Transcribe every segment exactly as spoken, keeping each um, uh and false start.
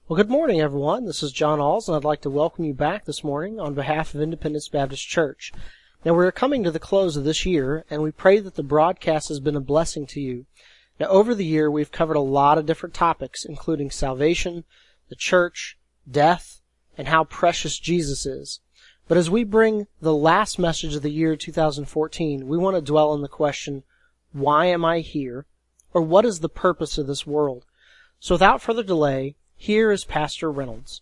Well, good morning, everyone. This is John Alls, and I'd like to welcome you back this morning on behalf of Independence Baptist Church. Now, we're coming to the close of this year, and we pray that the broadcast has been a blessing to you. Now, over the year, we've covered a lot of different topics, including salvation, the church, death, and how precious Jesus is. But as we bring the last message of the year two thousand fourteen, we want to dwell on the question, why am I here? Or what is the purpose of this world? So without further delay, here is Pastor Reynolds.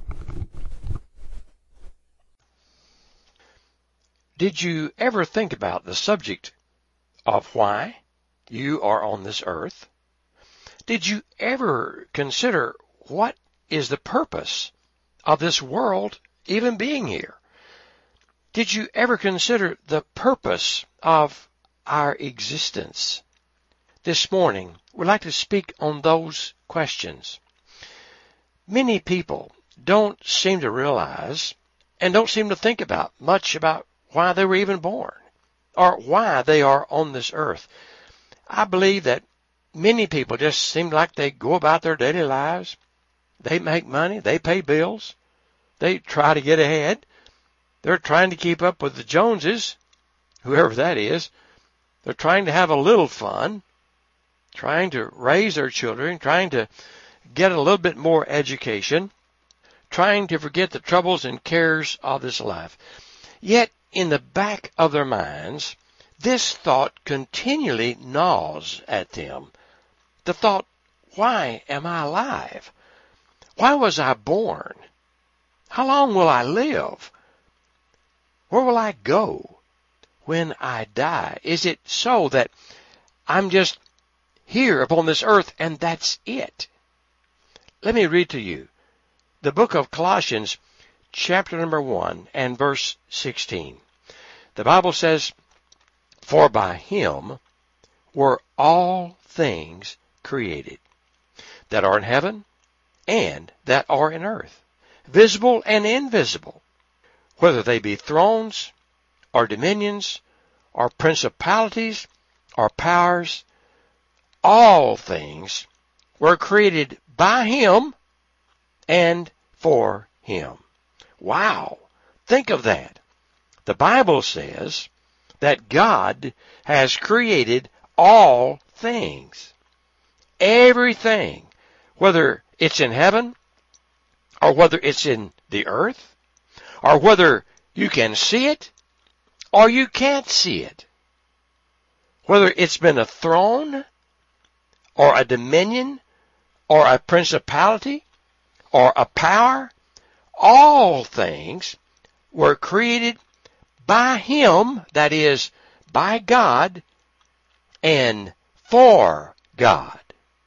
Did you ever think about the subject of why you are on this earth? Did you ever consider what is the purpose of this world even being here? Did you ever consider the purpose of our existence? This morning, we'd like to speak on those questions. Many people don't seem to realize and don't seem to think about much about why they were even born or why they are on this earth. I believe that many people just seem like they go about their daily lives. They make money. They pay bills. They try to get ahead. They're trying to keep up with the Joneses, whoever that is. They're trying to have a little fun, trying to raise their children, trying to get a little bit more education, trying to forget the troubles and cares of this life. Yet, in the back of their minds, this thought continually gnaws at them. The thought, why am I alive? Why was I born? How long will I live? Where will I go when I die? Is it so that I'm just here upon this earth and that's it? Let me read to you the book of Colossians, chapter number one and verse sixteen. The Bible says, "For by him were all things created, that are in heaven and that are in earth, visible and invisible, whether they be thrones or dominions or principalities or powers, all things were created by him and for him." Wow! Think of that. The Bible says that God has created all things. Everything. Whether it's in heaven, or whether it's in the earth, or whether you can see it, or you can't see it. Whether it's been a throne, or a dominion, or a principality, or a power, all things were created by him, that is, by God, and for God.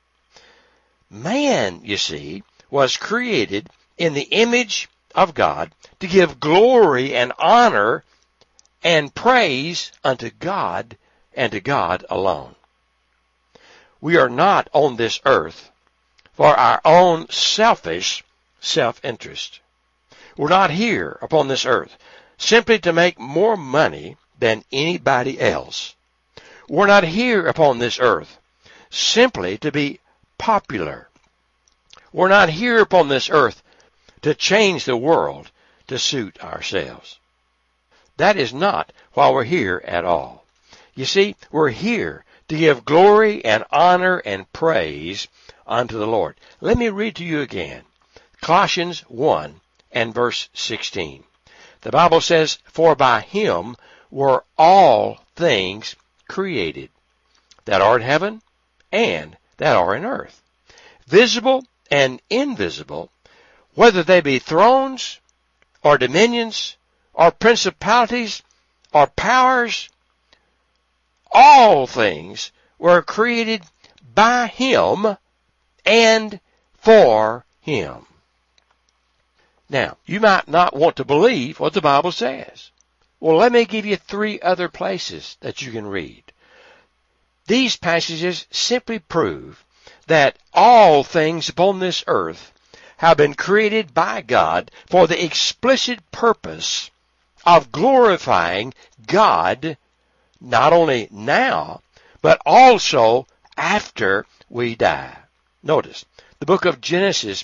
Man, you see, was created in the image of God to give glory and honor and praise unto God and to God alone. We are not on this earth for our own selfish self-interest. We're not here upon this earth simply to make more money than anybody else. We're not here upon this earth simply to be popular. We're not here upon this earth to change the world to suit ourselves. That is not why we're here at all. You see, we're here to give glory and honor and praise unto the Lord. Let me read to you again. Colossians one and verse sixteen. The Bible says, "For by him were all things created, that are in heaven and that are in earth, visible and invisible, whether they be thrones or dominions or principalities or powers, all things were created by him and for him." Now, you might not want to believe what the Bible says. Well, let me give you three other places that you can read. These passages simply prove that all things upon this earth have been created by God for the explicit purpose of glorifying God, not only now, but also after we die. Notice, the book of Genesis,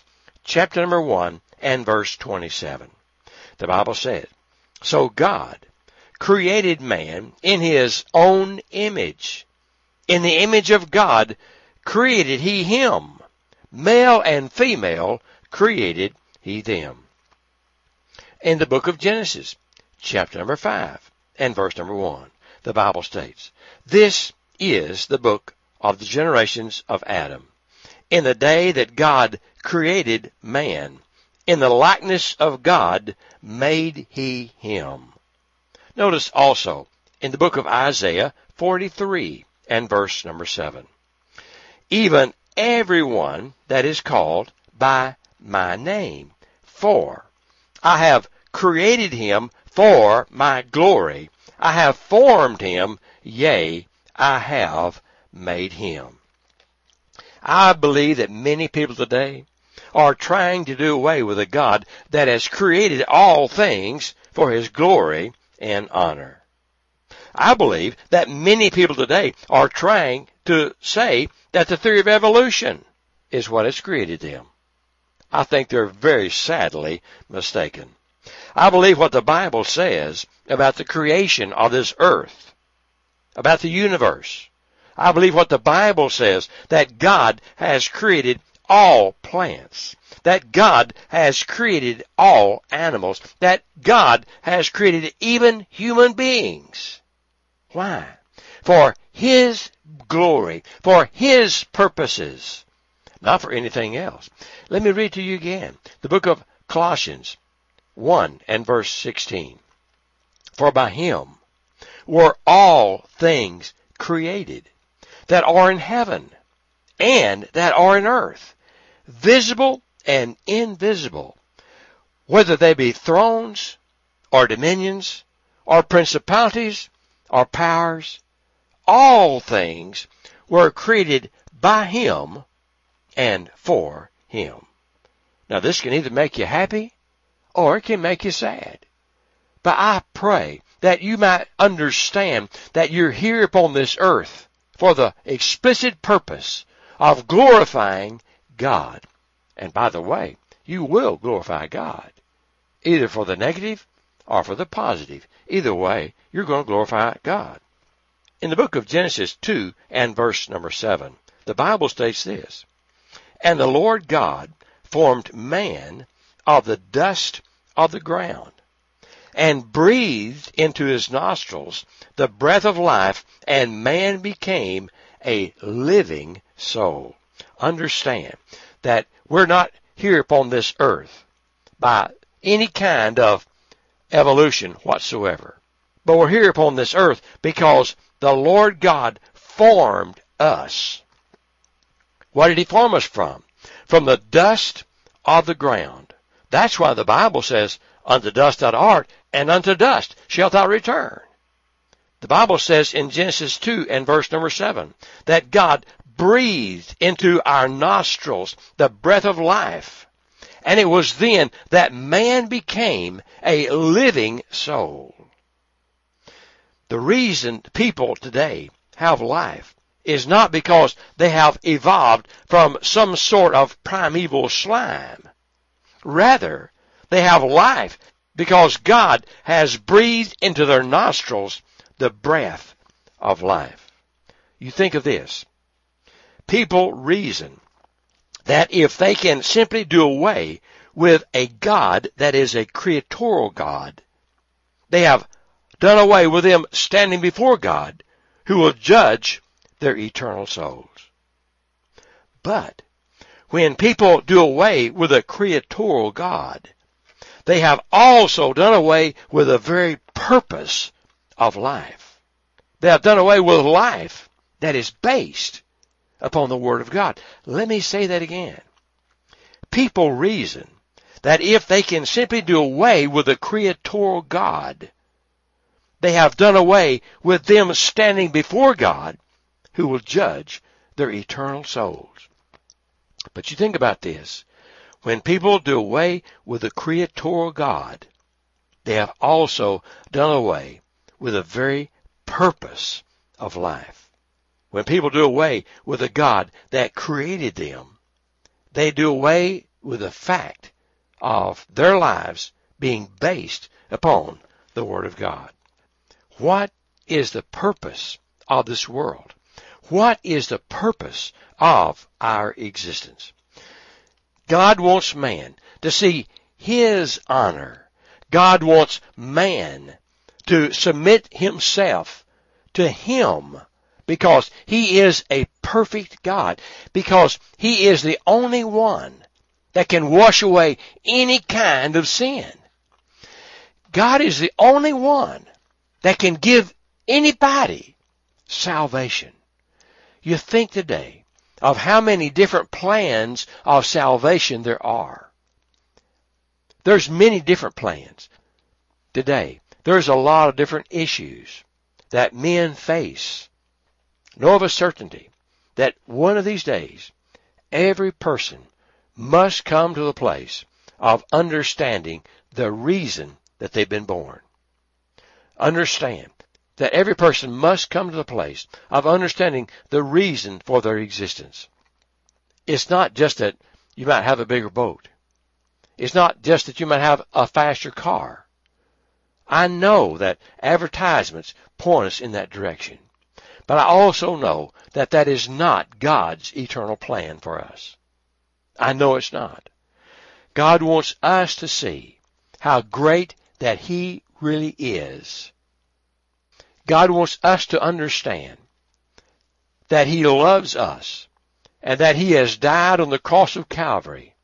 chapter number one and verse twenty-seven. The Bible says, "So God created man in his own image. In the image of God created he him. Male and female created he them." In the book of Genesis, chapter number five and verse number one, the Bible states, "This is the book of the generations of Adam. In the day that God created man, in the likeness of God made he him." Notice also in the book of Isaiah forty-three and verse number seven, "Even everyone that is called by my name, for I have created him for my glory. I have formed him, yea, I have made him." I believe that many people today are trying to do away with a God that has created all things for his glory and honor. I believe that many people today are trying to say that the theory of evolution is what has created them. I think they're very sadly mistaken. I believe what the Bible says about the creation of this earth, about the universe. I believe what the Bible says, that God has created all plants, that God has created all animals, that God has created even human beings. Why? For his glory, for his purposes, not for anything else. Let me read to you again the book of Colossians one and verse sixteen. "For by him were all things created, that are in heaven and that are in earth, visible and invisible, whether they be thrones or dominions or principalities or powers. All things were created by him and for him." Now this can either make you happy or it can make you sad. But I pray that you might understand that you're here upon this earth for the explicit purpose of glorifying God. And by the way, you will glorify God, either for the negative or for the positive. Either way, you're going to glorify God. In the book of Genesis two and verse number seven, the Bible states this, "And the Lord God formed man of the dust of the ground, and breathed into his nostrils the breath of life, and man became a living soul." Understand that we're not here upon this earth by any kind of evolution whatsoever, but we're here upon this earth because the Lord God formed us. What did he form us from? From the dust of the ground. That's why the Bible says, "Unto dust thou art, and unto dust shalt thou return." The Bible says in Genesis two and verse number seven that God breathed into our nostrils the breath of life. And it was then that man became a living soul. The reason people today have life is not because they have evolved from some sort of primeval slime. Rather, they have life because God has breathed into their nostrils the breath of life. You think of this. People reason that if they can simply do away with a God that is a creatorial God, they have done away with them standing before God, who will judge their eternal souls. But when people do away with a creatorial God, they have also done away with the very purpose of life. They have done away with life that is based upon the Word of God. Let me say that again. People reason that if they can simply do away with the creatorial God, they have done away with them standing before God, who will judge their eternal souls. But you think about this. When people do away with the creatorial God, they have also done away with the very purpose of life. When people do away with the God that created them, they do away with the fact of their lives being based upon the Word of God. What is the purpose of this world? What is the purpose of our existence? God wants man to see His honor. God wants man to submit himself to Him because He is a perfect God, because He is the only one that can wash away any kind of sin. God is the only one that can give anybody salvation. You think today of how many different plans of salvation there are. There's many different plans. Today, there's a lot of different issues that men face. Know of a certainty that one of these days, every person must come to the place of understanding the reason that they've been born. Understand that every person must come to the place of understanding the reason for their existence. It's not just that you might have a bigger boat. It's not just that you might have a faster car. I know that advertisements point us in that direction. But I also know that that is not God's eternal plan for us. I know it's not. God wants us to see how great that He really is. God wants us to understand that He loves us and that He has died on the cross of Calvary.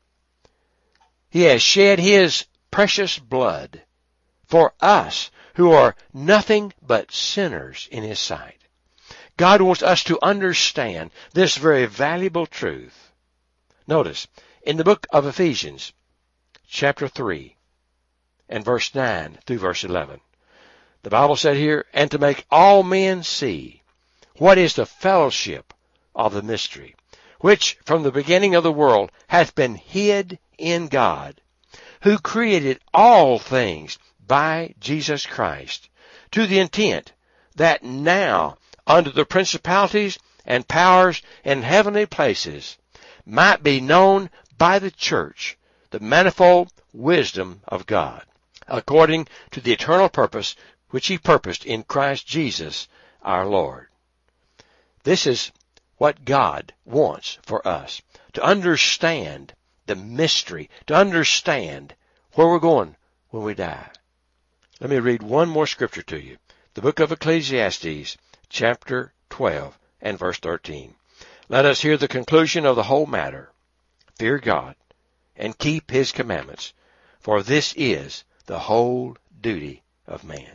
He has shed His precious blood for us who are nothing but sinners in His sight. God wants us to understand this very valuable truth. Notice, in the book of Ephesians, chapter three, and verse nine through verse eleven, the Bible said here, and to make all men see what is the fellowship of the mystery, which from the beginning of the world hath been hid in God, who created all things by Jesus Christ, to the intent that now unto the principalities and powers in heavenly places might be known by the church the manifold wisdom of God, according to the eternal purpose which He purposed in Christ Jesus our Lord. This is what God wants for us, to understand the mystery, to understand where we're going when we die. Let me read one more scripture to you. The book of Ecclesiastes, chapter twelve and verse thirteen. Let us hear the conclusion of the whole matter. Fear God and keep His commandments, for this is the whole duty of man.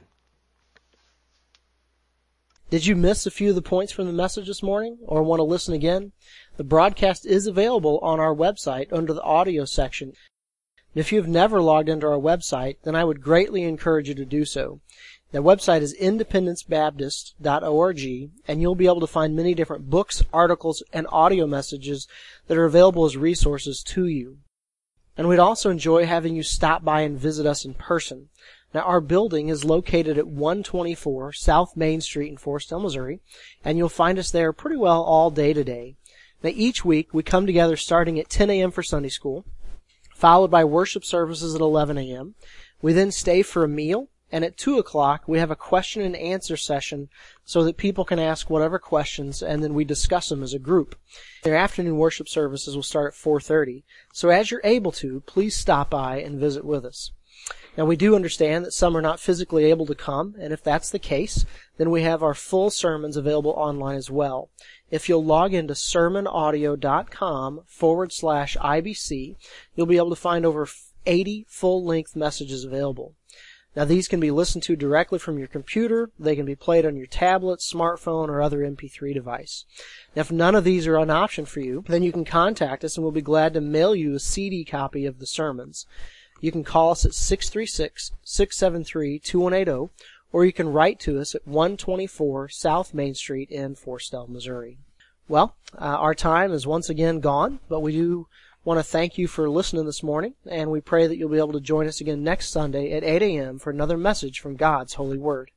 Did you miss a few of the points from the message this morning or want to listen again? The broadcast is available on our website under the audio section. If you've never logged into our website, then I would greatly encourage you to do so. That website is independence baptist dot org, and you'll be able to find many different books, articles, and audio messages that are available as resources to you. And we'd also enjoy having you stop by and visit us in person. Now, our building is located at one twenty-four South Main Street in Forestdale, Missouri, and you'll find us there pretty well all day today. Now, each week we come together starting at ten a.m. for Sunday school, followed by worship services at eleven a.m. We then stay for a meal, and at two o'clock we have a question and answer session so that people can ask whatever questions, and then we discuss them as a group. Their afternoon worship services will start at four thirty, so as you're able to, please stop by and visit with us. Now, we do understand that some are not physically able to come, and if that's the case, then we have our full sermons available online as well. If you'll log into sermonaudio.com forward slash IBC, you'll be able to find over eighty full-length messages available. Now, these can be listened to directly from your computer. They can be played on your tablet, smartphone, or other M P three device. Now, if none of these are an option for you, then you can contact us and we'll be glad to mail you a C D copy of the sermons. You can call us at six three six, six seven three, two one eight zero, or you can write to us at one twenty-four South Main Street in Forestdale, Missouri. Well, uh, our time is once again gone, but we do want to thank you for listening this morning, and we pray that you'll be able to join us again next Sunday at eight a.m. for another message from God's Holy Word.